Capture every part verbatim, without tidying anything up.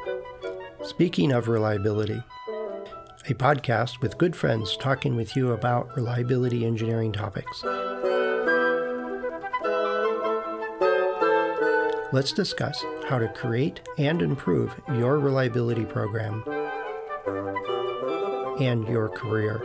Speaking of reliability, a podcast with good friends talking with you about reliability engineering topics. Let's discuss how to create and improve your reliability program and your career.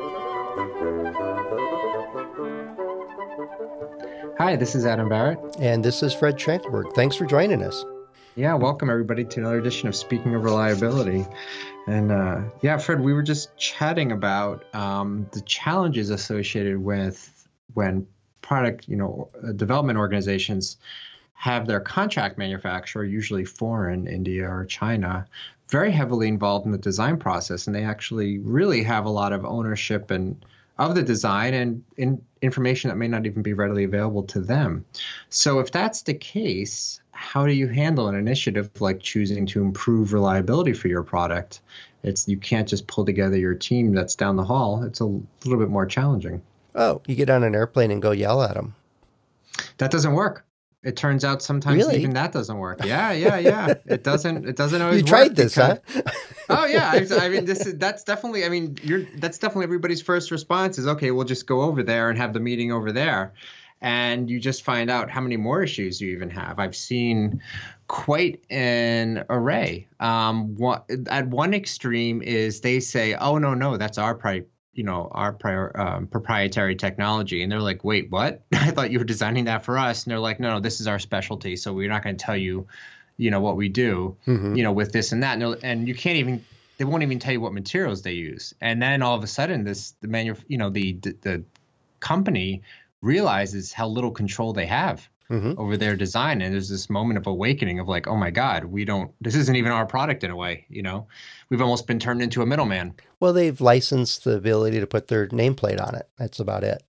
Hi, this is Adam Barrett. And this is Fred Schenkelberg. Thanks for joining us. Yeah, welcome everybody to another edition of Speaking of Reliability. And uh, yeah, Fred, we were just chatting about um, the challenges associated with when product, you know, development organizations have their contract manufacturer, usually foreign, India or China, very heavily involved in the design process, and they actually really have a lot of ownership and of the design and in information that may not even be readily available to them. So if that's the case, how do you handle an initiative like choosing to improve reliability for your product? It's you can't just pull together your team that's down the hall. It's a little bit more challenging. Oh, you get on an airplane and go yell at them. That doesn't work. It turns out sometimes really? even that doesn't work. Yeah, yeah, yeah. It doesn't. It doesn't always. You work tried this, because, huh? oh yeah. I, I mean, this is that's definitely. I mean, you're that's definitely everybody's first response is okay. We'll just go over there and have the meeting over there, and you just find out how many more issues you even have. I've seen quite an array. Um, what, at one extreme is they say, oh no, no, that's our price. you know, our prior, um, proprietary technology. And they're like, wait, what? I thought you were designing that for us. And they're like, no, no, this is our specialty. So we're not going to tell you, you know, what we do, mm-hmm. you know, with this and that. And, and you can't even, they won't even tell you what materials they use. And then all of a sudden this, the manu, you know, the, the, the company realizes how little control they have mm-hmm. over their design. And there's this moment of awakening of like, oh my God, we don't, this isn't even our product in a way, you know, we've almost been turned into a middleman. Well, they've licensed the ability to put their nameplate on it. That's about it.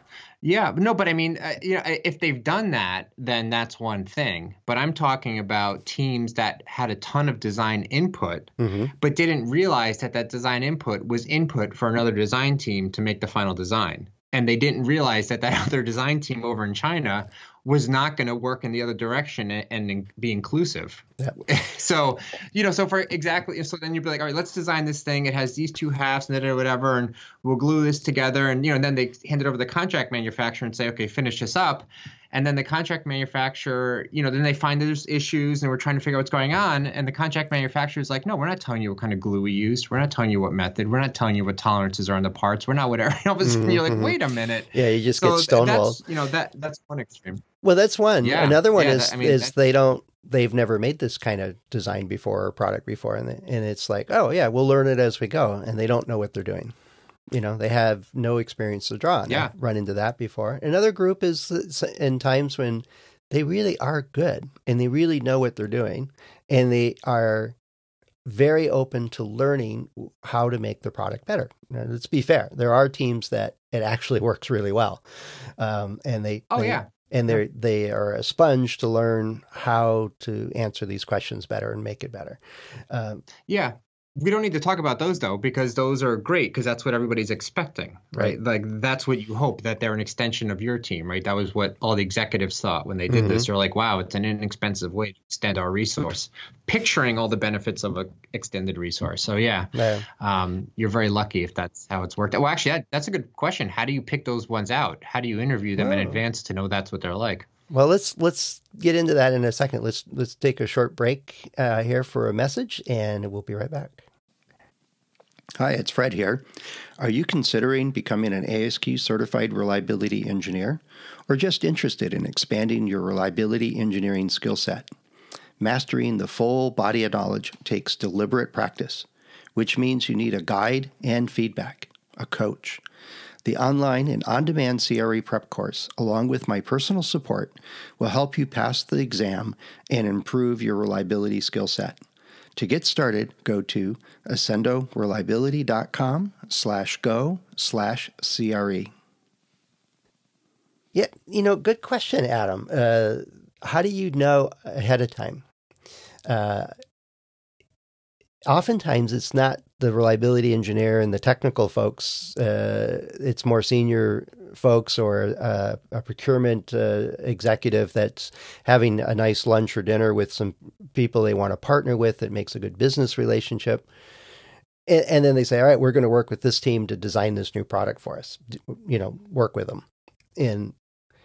Yeah, no, but I mean, uh, you know, if they've done that, then that's one thing. But I'm talking about teams that had a ton of design input, mm-hmm. but didn't realize that that design input was input for another design team to make the final design. And they didn't realize that that other design team over in China was not going to work in the other direction and, and be inclusive. Yep. So, you know, so for exactly, so then you'd be like, all right, let's design this thing. It has these two halves and whatever, and we'll glue this together. And, you know, and then they hand it over to the contract manufacturer and say, okay, finish this up. And then the contract manufacturer, you know, then they find there's issues and we're trying to figure out what's going on. And the contract manufacturer is like, no, we're not telling you what kind of glue we used. We're not telling you what method. We're not telling you what tolerances are on the parts. We're not whatever. All of a sudden, you're like, wait a minute. Yeah, you just so get stonewalled. You know, that that's one extreme. Well, that's one. Yeah. Another one yeah, is that, I mean, is they don't, they've never made this kind of design before or product before. And, they, and it's like, oh, yeah, we'll learn it as we go. And they don't know what they're doing. You know, they have no experience to draw on. Yeah. I've run into that before. Another group is in times when they really are good and they really know what they're doing and they are very open to learning how to make the product better. Now, let's be fair. There are teams that it actually works really well. Um, and they, oh, they, yeah. And they they are a sponge to learn how to answer these questions better and make it better. Um, yeah. We don't need to talk about those, though, because those are great because that's what everybody's expecting, right? right? Like that's what you hope, that they're an extension of your team, right? That was what all the executives thought when they did mm-hmm. this. They're like, wow, it's an inexpensive way to extend our resource, picturing all the benefits of an extended resource. So, yeah, yeah. Um, you're very lucky if that's how it's worked out. Well, actually, that, that's a good question. How do you pick those ones out? How do you interview them oh. in advance to know that's what they're like? Well, let's let's get into that in a second. Let's let's take a short break uh, here for a message, and we'll be right back. Hi, it's Fred here. Are you considering becoming an A S Q certified reliability engineer, or just interested in expanding your reliability engineering skill set? Mastering the full body of knowledge takes deliberate practice, which means you need a guide and feedback, a coach. The online and on-demand C R E prep course, along with my personal support, will help you pass the exam and improve your reliability skill set. To get started, go to accendoreliability.com slash go slash CRE. Yeah, you know, good question, Adam. Uh, how do you know ahead of time? Uh, oftentimes, it's not the reliability engineer and the technical folks. Uh, it's more senior folks or a, a procurement uh, executive that's having a nice lunch or dinner with some people they want to partner with that makes a good business relationship. And, and then they say, all right, we're going to work with this team to design this new product for us, you know, work with them. And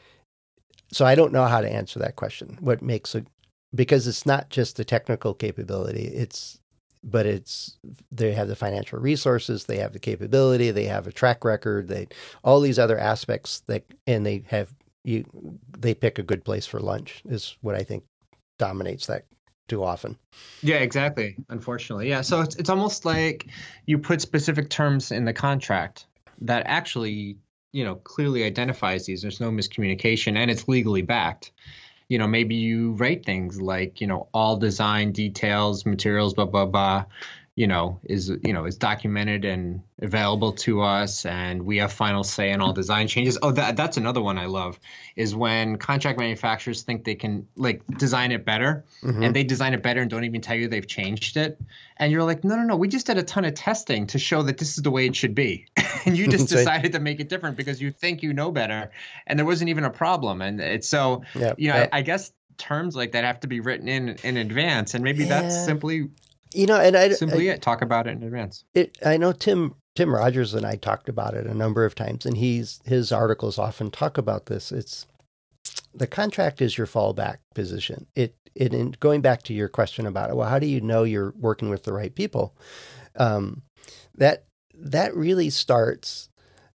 so I don't know how to answer that question. What makes a, because it's not just the technical capability, it's, but it's, they have the financial resources, they have the capability, they have a track record, they, all these other aspects that, and they have, you, they pick a good place for lunch is what I think dominates that too often. Yeah, exactly. Unfortunately. Yeah. So it's, it's almost like you put specific terms in the contract that actually, you know, clearly identifies these. There's no miscommunication and it's legally backed. You know, maybe you write things like, you know, all design details, materials, blah, blah, blah, you know, is, you know, is documented and available to us. And we have final say in all design changes. Oh, that, that's another one I love is when contract manufacturers think they can like design it better mm-hmm. and they design it better and don't even tell you they've changed it. And you're like, no, no, no, we just did a ton of testing to show that this is the way it should be. And you just decided to make it different because you think you know better. And there wasn't even a problem. And it's so, yep, you know, yep. I, I guess terms like that have to be written in in advance. And maybe yeah. that's simply, you know, and I simply I, it. Talk about it in advance. It, I know Tim Tim Rogers and I talked about it a number of times, and he's his articles often talk about this. It's the contract is your fallback position. It it in going back to your question about well, how do you know you're working with the right people? Um, that that really starts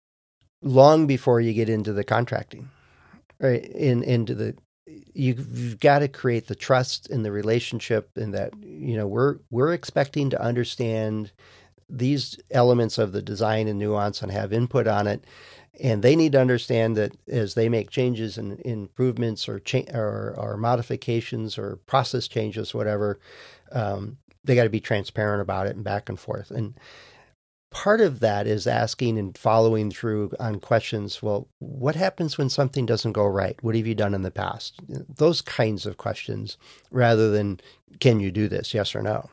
long before you get into the contracting, right? In into the You've, you've got to create the trust in the relationship, and that you know we're we're expecting to understand these elements of the design and nuance and have input on it, and they need to understand that as they make changes and improvements or cha- or, or modifications or process changes, whatever, um, they got to be transparent about it and back and forth. And part of that is asking and following through on questions. Well, what happens when something doesn't go right? What have you done in the past? Those kinds of questions rather than, can you do this? Yes or no?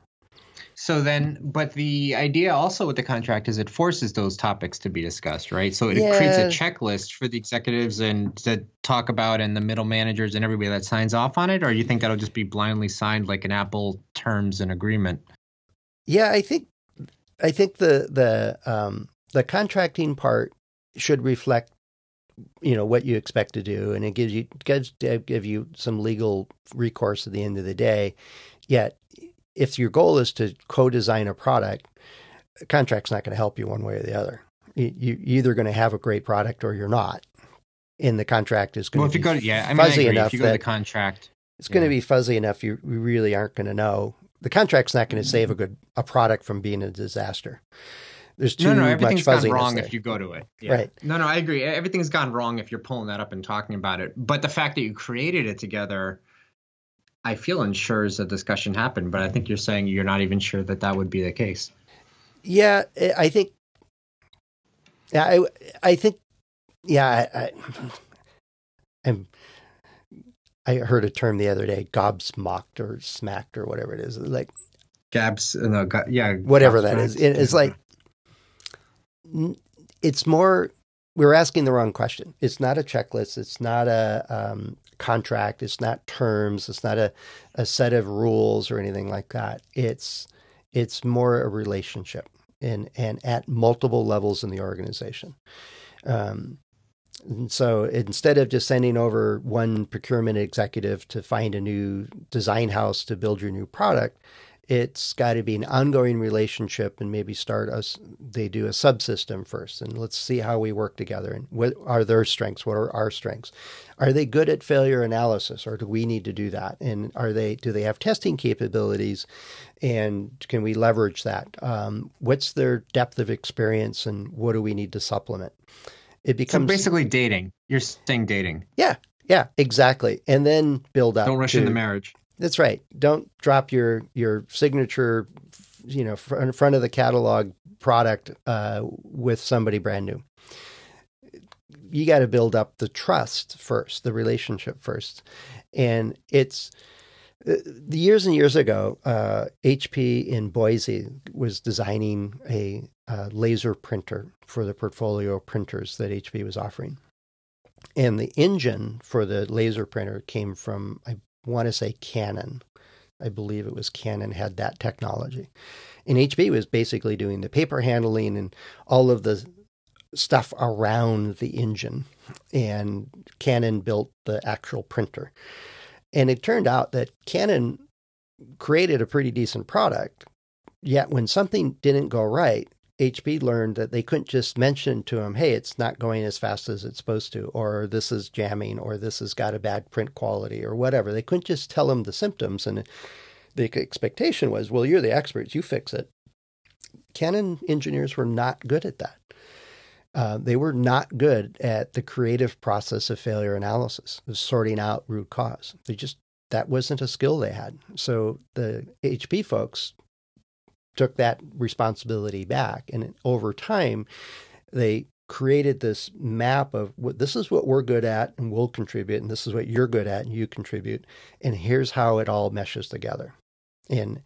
So then, but the idea also with the contract is it forces those topics to be discussed, right? So it yeah. creates a checklist for the executives and to talk about and the middle managers and everybody that signs off on it? Or you think that'll just be blindly signed like an Apple terms and agreement? Yeah, I think I think the the um, the contracting part should reflect, you know, what you expect to do, and it gives you gives give you some legal recourse at the end of the day. Yet, if your goal is to co-design a product, a contract's not going to help you one way or the other. You, you're either going to have a great product or you're not. And the contract is going well, to if be you go to, yeah, I mean, fuzzy I agree. enough if you go that to the contract, it's yeah. going to be fuzzy enough you, you really aren't going to know. The contract's not going to save a good a product from being a disaster. There's too no, no, everything's much gone wrong there. if you go to it. Yeah. Right. No, no, I agree. Everything's gone wrong if you're pulling that up and talking about it. But the fact that you created it together, I feel ensures a discussion happened. But I think you're saying you're not even sure that that would be the case. Yeah, I think. Yeah, I, I think. Yeah, I, I, I'm. I heard a term the other day, gobsmacked or smacked or whatever it is. Like Gabs, no, go, yeah, whatever that is. It, it's like it's more. We're asking the wrong question. It's not a checklist. It's not a um, contract. It's not terms. It's not a, a set of rules or anything like that. It's it's more a relationship and and at multiple levels in the organization. Um, And so instead of just sending over one procurement executive to find a new design house to build your new product, it's got to be an ongoing relationship and maybe start us. They do a subsystem first, and let's see how we work together. And what are their strengths? What are our strengths? Are they good at failure analysis, or do we need to do that? And are they? Do they have testing capabilities? And can we leverage that? Um, what's their depth of experience, and what do we need to supplement? It becomes so basically dating. You're saying dating. Yeah, yeah, exactly. And then build up. Don't rush to, into marriage. That's right. Don't drop your your signature, you know, in front of the catalog product uh, with somebody brand new. You got to build up the trust first, the relationship first, and it's Uh, The years and years ago, uh, H P in Boise was designing a uh, laser printer for the portfolio of printers that H P was offering. And the engine for the laser printer came from, I want to say, Canon. I believe it was Canon had that technology. And H P was basically doing the paper handling and all of the stuff around the engine. And Canon built the actual printer. And it turned out that Canon created a pretty decent product. Yet when something didn't go right, H P learned that they couldn't just mention to them, hey, it's not going as fast as it's supposed to, or this is jamming, or this has got a bad print quality, or whatever. They couldn't just tell them the symptoms. And the expectation was, well, you're the experts, you fix it. Canon engineers were not good at that. Uh, they were not good at the creative process of failure analysis, of sorting out root cause. They just, that wasn't a skill they had. So the H P folks took that responsibility back. And over time, they created this map of what this is what we're good at and we'll contribute, and this is what you're good at and you contribute. And here's how it all meshes together. And,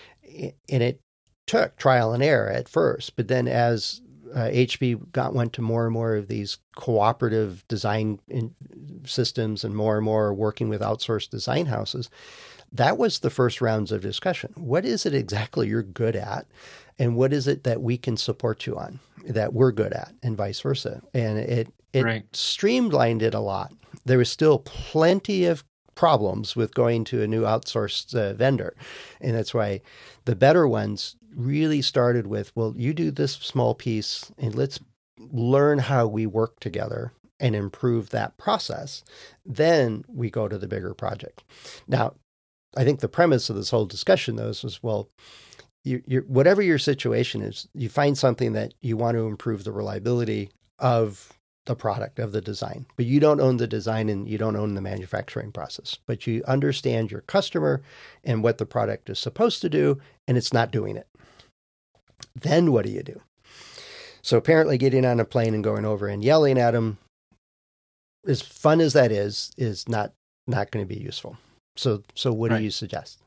and it took trial and error at first, but then as uh, H P got went to more and more of these cooperative design in, systems and more and more working with outsourced design houses, that was the first rounds of discussion. What is it exactly you're good at? And what is it that we can support you on that we're good at, and vice versa? And it, it Right. streamlined it a lot. There was still plenty of problems with going to a new outsourced uh, vendor. And that's why the better ones really started with, well, you do this small piece and let's learn how we work together and improve that process. Then we go to the bigger project. Now, I think the premise of this whole discussion, though, is, well, you, you're, whatever your situation is, you find something that you want to improve the reliability of the product, of the design, but you don't own the design and you don't own the manufacturing process, but you understand your customer and what the product is supposed to do, and it's not doing it. Then what do you do? So apparently getting on a plane and going over and yelling at them, as fun as that is, is not, not going to be useful. So, so what Right. do you suggest?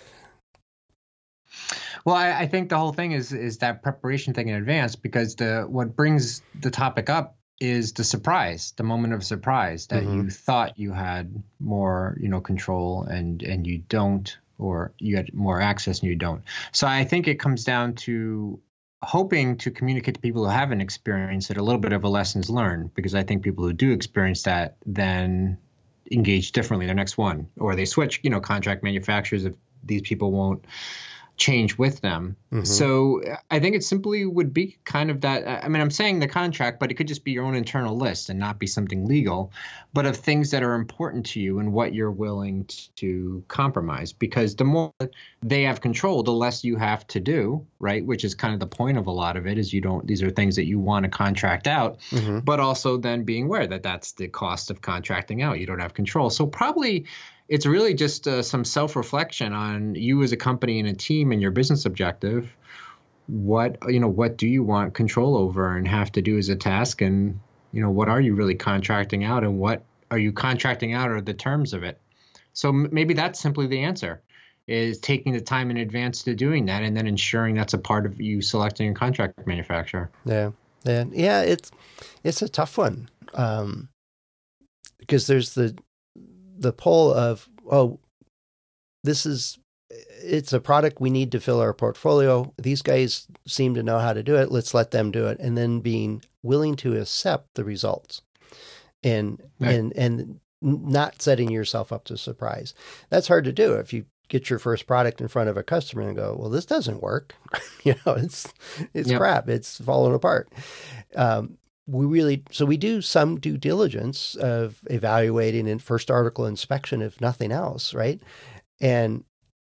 Well, I, I think the whole thing is is that preparation thing in advance, because the what brings the topic up is the surprise, the moment of surprise that Mhm. you thought you had more, you know, control and and you don't, or you had more access and you don't. So I think it comes down to hoping to communicate to people who haven't experienced it a little bit of a lessons learned, because I think people who do experience that then engage differently the next one, or they switch, you know, contract manufacturers if these people won't change with them. Mhm. So I think it simply would be kind of that. I mean, I'm saying the contract, but it could just be your own internal list and not be something legal, but of things that are important to you and what you're willing to compromise. Because the more they have control, the less you have to do, right? Which is kind of the point of a lot of it, is you don't, these are things that you want to contract out, Mhm. but also then being aware that that's the cost of contracting out. You don't have control. So probably it's really just uh, some self-reflection on you as a company and a team and your business objective. What, you know, what do you want control over and have to do as a task? And, you know, what are you really contracting out, and what are you contracting out are the terms of it? So m- maybe that's simply the answer, is taking the time in advance to doing that, and then ensuring that's a part of you selecting a contract manufacturer. Yeah. And yeah, it's, it's a tough one. Um, because there's the, the pull of, oh, this is, it's a product we need to fill our portfolio. These guys seem to know how to do it. Let's let them do it. And then being willing to accept the results and, Right. and, and not setting yourself up to surprise. That's hard to do. If you get your first product in front of a customer and go, well, this doesn't work. you know, it's, it's Yep. crap. It's falling apart. Um, we really, so we do some due diligence of evaluating and first article inspection, if nothing else, right? And,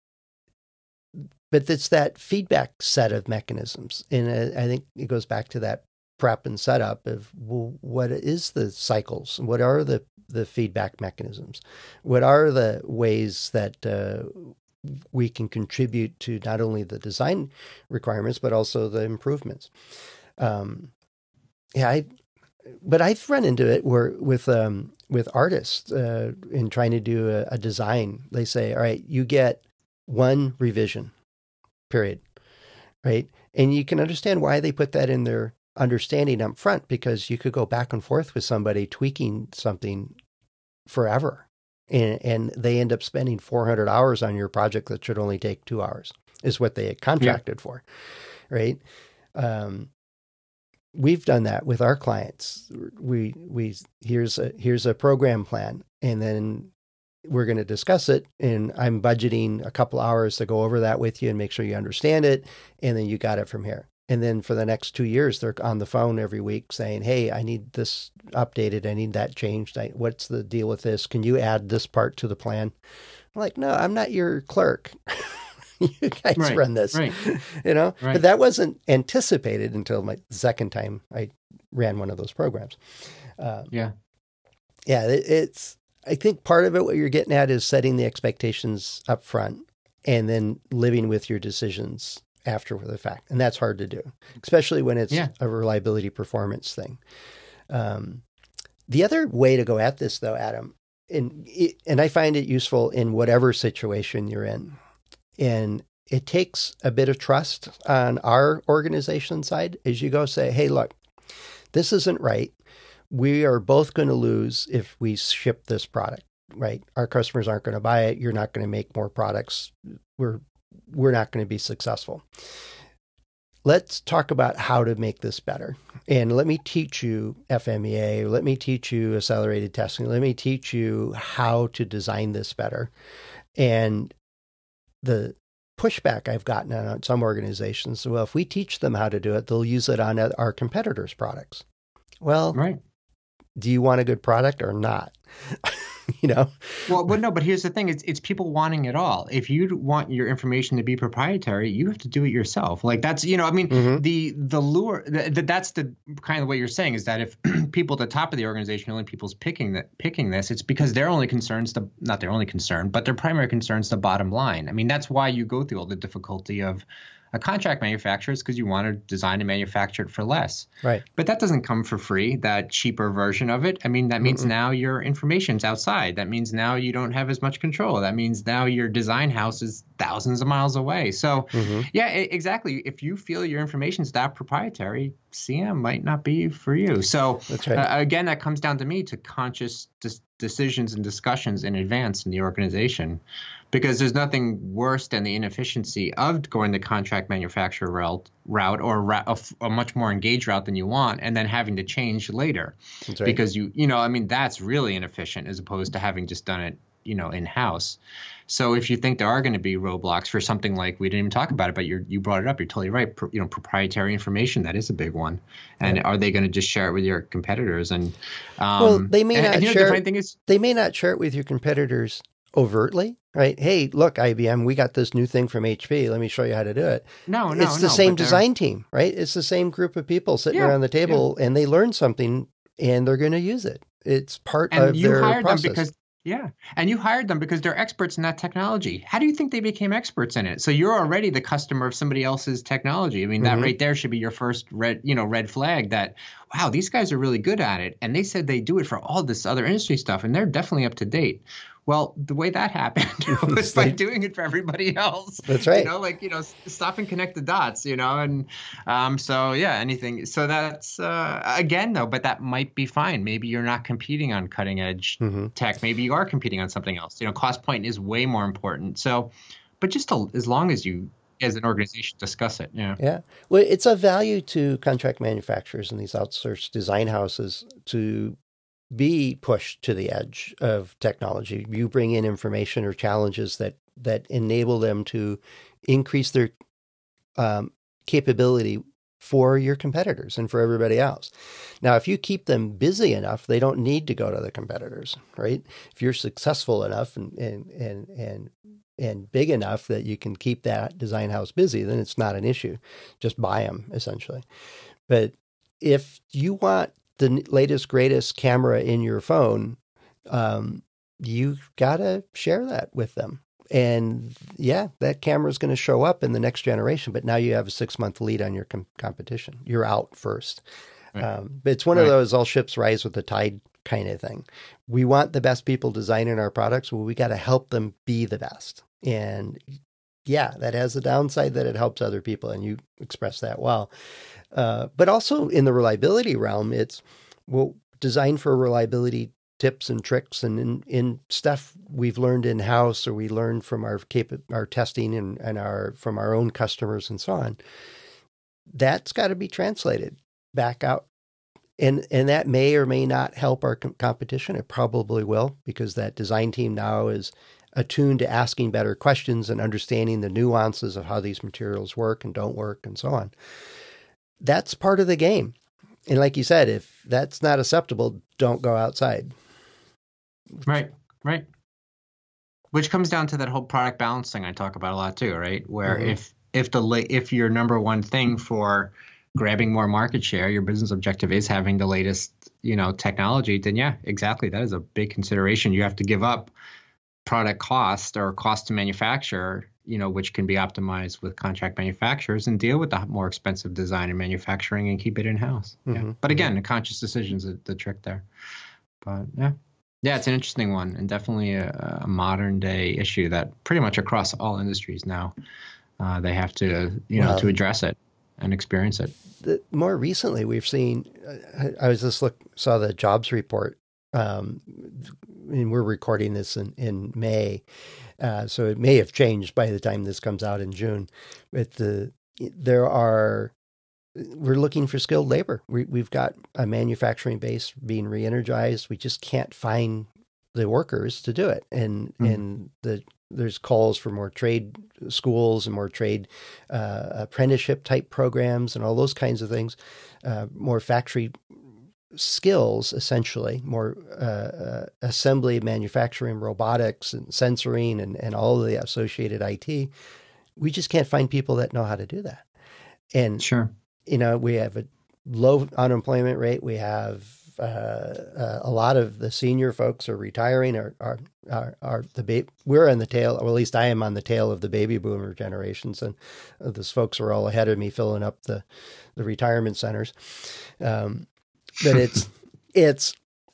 but it's that feedback set of mechanisms. And I, I think it goes back to that prep and setup of, well, what is the cycles? What are the, the feedback mechanisms? What are the ways that uh, we can contribute to not only the design requirements, but also the improvements? Um, yeah, I, but I've run into it where with um, with artists uh, in trying to do a, a design. They say, all right, you get one revision, period, right? And you can understand why they put that in their understanding up front, because you could go back and forth with somebody tweaking something forever. And, and they end up spending four hundred hours on your project that should only take two hours is what they had contracted yeah. for, right? Um, we've done that with our clients. We, we, here's a, here's a program plan, and then we're going to discuss it. And I'm budgeting a couple hours to go over that with you and make sure you understand it. And then you got it from here. And then for the next two years, they're on the phone every week saying, hey, I need this updated. I need that changed. I, what's the deal with this? Can you add this part to the plan? I'm like, no, I'm not your clerk. You guys right, run this, right. you know, right. but that wasn't anticipated until my second time I ran one of those programs. Um, yeah. Yeah. It, it's, I think part of it, what you're getting at is setting the expectations up front and then living with your decisions after the fact. And that's hard to do, especially when it's yeah. a reliability performance thing. Um, the other way to go at this though, Adam, and, and I find it useful in whatever situation you're in, and it takes a bit of trust on our organization side as you go say, hey, look, this isn't right. We are both going to lose if we ship this product, right? Our customers aren't going to buy it. You're not going to make more products. We're we're not going to be successful. Let's talk about how to make this better. And let me teach you F M E A. Let me teach you accelerated testing. Let me teach you how to design this better. And the pushback I've gotten on some organizations, well, if we teach them how to do it, they'll use it on our competitors' products. Well, right. Do you want a good product or not? You know? Well, but no, but here's the thing. It's it's people wanting it all. If you want your information to be proprietary, you have to do it yourself. Like that's, you know, I mean, mm-hmm. the the lure, the, the, that's the kind of what you're saying is that if people at the top of the organization, only people's picking that picking this, it's because their only concerns, the not their only concern, but their primary concern is the bottom line. I mean, that's why you go through all the difficulty of a contract manufacturer, is because you want to design and manufacture it for less. Right. But that doesn't come for free, that cheaper version of it. I mean, that means Mm-mm. now your information's outside. That means now you don't have as much control. That means now your design house is thousands of miles away. So mm-hmm. yeah, it, exactly. If you feel your information's that proprietary, C M might not be for you. So That's right. uh, again, that comes down to me to conscious dis- decisions and discussions in advance in the organization. Because there's nothing worse than the inefficiency of going the contract manufacturer route, route or a, a much more engaged route than you want, and then having to change later. That's right. Because you, you know, I mean, that's really inefficient as opposed to having just done it, you know, in house. So if you think there are going to be roadblocks for something like, we didn't even talk about it, but you you brought it up. You're totally right. Pro, you know, proprietary information, that is a big one. And right. are they going to just share it with your competitors? And um, well, they may and, not and, you know, share. the funny thing is, they may not share it with your competitors overtly, right? Hey, look, I B M, we got this new thing from H P. Let me show you how to do it. No, no, It's the no, same design team, right? It's the same group of people sitting yeah, around the table yeah. and they learn something and they're going to use it. It's part and of you their hired process. Them because, yeah. And you hired them because they're experts in that technology. How do you think they became experts in it? So you're already the customer of somebody else's technology. I mean, that mm-hmm. right there should be your first red, you know, red flag that, wow, these guys are really good at it. And they said they do it for all this other industry stuff, and they're definitely up to date. Well, the way that happened was by doing it for everybody else. That's right. You know, like, you know, stop and connect the dots, you know, and um, so, yeah, anything. So that's, uh, again, though, but that might be fine. Maybe you're not competing on cutting edge mm-hmm. tech. Maybe you are competing on something else. You know, cost point is way more important. So, but just to, as long as you, as an organization, discuss it. Yeah. Yeah. Well, it's of value to contract manufacturers and these outsourced design houses to be pushed to the edge of technology. You bring in information or challenges that that enable them to increase their um, capability for your competitors and for everybody else. Now, if you keep them busy enough, they don't need to go to the competitors, right? If you're successful enough and and and and and big enough that you can keep that design house busy, then it's not an issue. Just buy them, essentially. But if you want the latest, greatest camera in your phone, um, you got to share that with them. And yeah, that camera is going to show up in the next generation, but now you have a six month lead on your com- competition. You're out first. Right. Um, but it's one right. of those all ships rise with the tide kind of thing. We want the best people designing our products. Well, we got to help them be the best. And yeah, that has the downside that it helps other people. And you express that well. Uh, but also in the reliability realm, it's well, designed for reliability tips and tricks and in, in stuff we've learned in-house or we learned from our cap- our testing and, and our from our own customers and so on. That's got to be translated back out. And and that may or may not help our com- competition. It probably will, because that design team now is attuned to asking better questions and understanding the nuances of how these materials work and don't work and so on. That's part of the game. And like you said, if that's not acceptable, don't go outside. Right, right. Which comes down to that whole product balance thing I talk about a lot too, right? Where mm-hmm. if if the if your number one thing for grabbing more market share, your business objective is having the latest, you know, technology, then yeah, exactly. That is a big consideration. You have to give up product cost or cost to manufacture, you know, which can be optimized with contract manufacturers, and deal with the more expensive design and manufacturing and keep it in-house. Mm-hmm. Yeah. But again, mm-hmm. a conscious decision is the trick there. But yeah. Yeah, it's an interesting one, and definitely a, a modern day issue that pretty much across all industries now, uh, they have to, you know, well, to address it and experience it. The, more recently, we've seen, I, I was just look, saw the jobs report, um, and we're recording this in, in May. Uh, so it may have changed by the time this comes out in June. But the, there are, we're looking for skilled labor. We, we've got a manufacturing base being re-energized. We just can't find the workers to do it. And mm-hmm. and the there's calls for more trade schools and more trade uh, apprenticeship type programs and all those kinds of things, uh, more factory skills, essentially, more uh, uh, assembly, manufacturing, robotics, and sensoring, and, and all of the associated I T. We just can't find people that know how to do that. And sure. You know, we have a low unemployment rate. We have uh, uh, a lot of the senior folks are retiring. Are are are, are the ba- we're on the tail, or at least I am on the tail of the baby boomer generations, and uh, those folks are all ahead of me filling up the the retirement centers. Um, but it's it's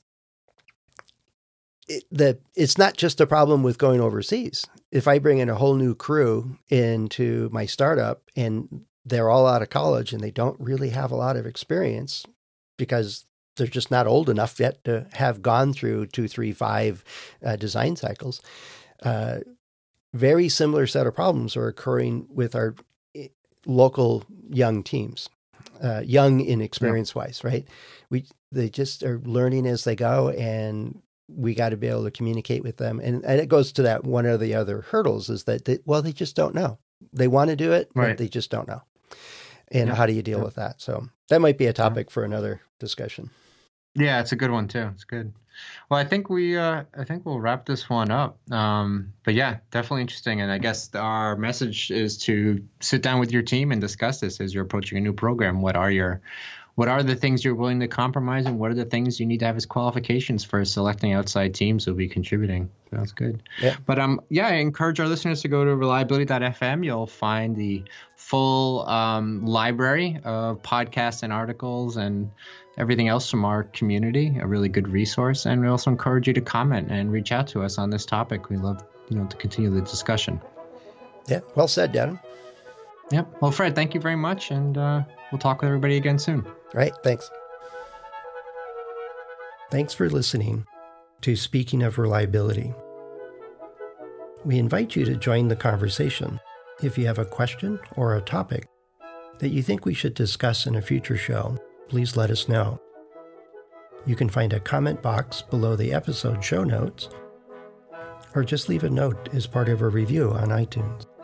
it, the it's not just a problem with going overseas. If I bring in a whole new crew into my startup and they're all out of college and they don't really have a lot of experience because they're just not old enough yet to have gone through two, three, five uh, design cycles. Uh, very similar set of problems are occurring with our local young teams, uh, young in experience yeah. wise, right? We, they just are learning as they go, and we got to be able to communicate with them. And, and it goes to that one of the other hurdles is that, they, well, they just don't know. They want to do it, right. but they just don't know. And yeah. how do you deal yeah. with that? So that might be a topic for another discussion. Yeah, it's a good one too. It's good. Well, I think we, uh, I think we'll wrap this one up. Um, but yeah, definitely interesting. And I guess our message is to sit down with your team and discuss this as you're approaching a new program. What are your, what are the things you're willing to compromise, and what are the things you need to have as qualifications for selecting outside teams who'll be contributing? Sounds good. Yeah. But um, yeah, I encourage our listeners to go to reliability dot f m. You'll find the full um, library of podcasts and articles and everything else from our community, a really good resource. And we also encourage you to comment and reach out to us on this topic. We love, you know, to continue the discussion. Yeah, well said, Dan. Yep. Well, Fred, thank you very much, and uh, we'll talk with everybody again soon. All right, thanks. Thanks for listening to Speaking of Reliability. We invite you to join the conversation. If you have a question or a topic that you think we should discuss in a future show, please let us know. You can find a comment box below the episode show notes, or just leave a note as part of a review on iTunes.